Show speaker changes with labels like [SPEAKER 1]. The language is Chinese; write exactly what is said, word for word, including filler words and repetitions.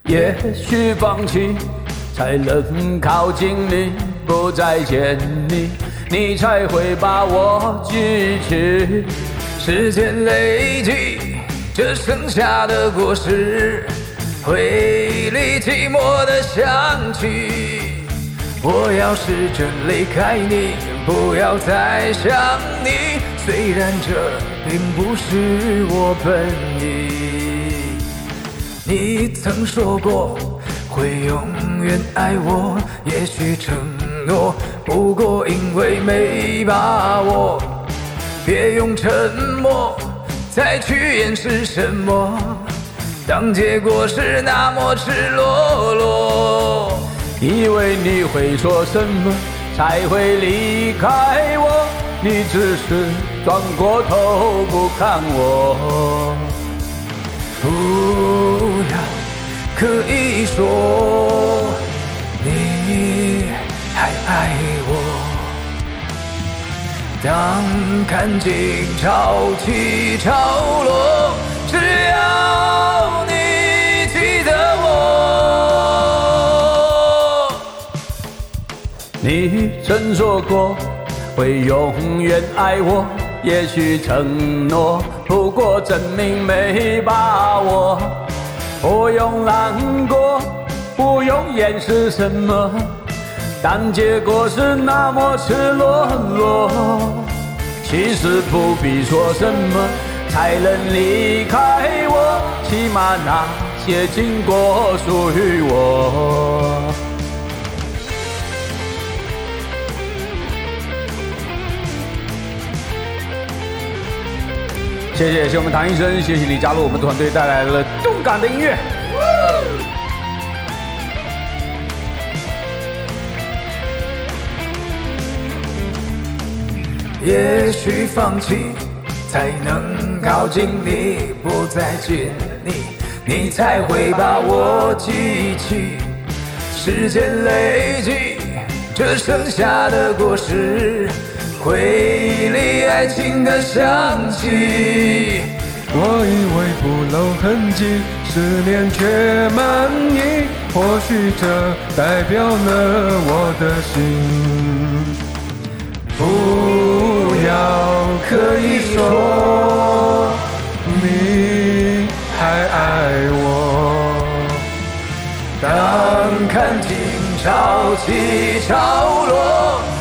[SPEAKER 1] 也许放弃才能靠近你，不再见你，你才会把我记起。时间累积这剩下的果实，回里寂寞的香气。我要试着离开你，不要再想你，虽然这并不是我本意。你曾说过会永远爱我，也许承诺，不过因为没把握。别用沉默再去掩饰什么，当结果是那么赤裸裸。以为你会说什么才会离开我，你只是转过头不看我。不要刻意说你还爱我，当看尽潮起潮落，只要你记得我。你曾说过会永远爱我，也许承诺，不过证明没把握。不用难过，不用掩饰什么，但结果是那么赤裸裸。其实不必说什么才能离开我，起码那些经过属于我。谢谢，谢谢我们唐医生，谢谢你加入我们团队，带来了动感的音乐。也许放弃才能靠近你，不再见你，你才会把我记起。时间累积这剩下的果实，回忆里爱情的香气。
[SPEAKER 2] 我以为不露痕迹，思念却满溢，或许这代表了我的心。不要刻意说你还爱我，
[SPEAKER 1] 当看尽潮起潮落，